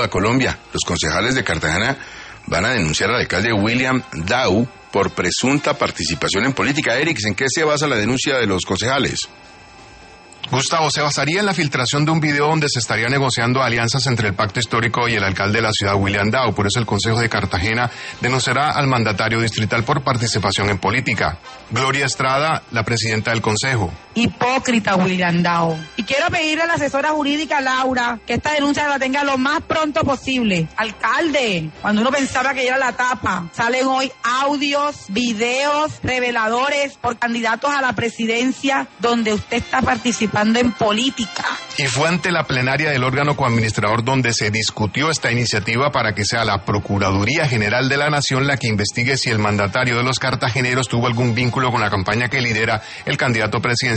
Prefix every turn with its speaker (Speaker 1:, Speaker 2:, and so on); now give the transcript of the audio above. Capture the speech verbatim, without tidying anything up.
Speaker 1: a Colombia. Los concejales de Cartagena van a denunciar al alcalde William Dow por presunta participación en política. Eric, ¿en qué se basa la denuncia de los concejales?
Speaker 2: Gustavo, se basaría en la filtración de un video donde se estaría negociando alianzas entre el Pacto Histórico y el alcalde de la ciudad, William Dow. Por eso el Consejo de Cartagena denunciará al mandatario distrital por participación en política. Gloria Estrada, la presidenta del Consejo.
Speaker 3: Hipócrita William Dow. Y quiero pedirle a la asesora jurídica Laura que esta denuncia la tenga lo más pronto posible. Alcalde, cuando uno pensaba que era la tapa, salen hoy audios, videos reveladores por candidatos a la presidencia donde usted está participando en política.
Speaker 2: Y fue ante la plenaria del órgano coadministrador donde se discutió esta iniciativa para que sea la Procuraduría General de la Nación la que investigue si el mandatario de los cartageneros tuvo algún vínculo con la campaña que lidera el candidato presidencial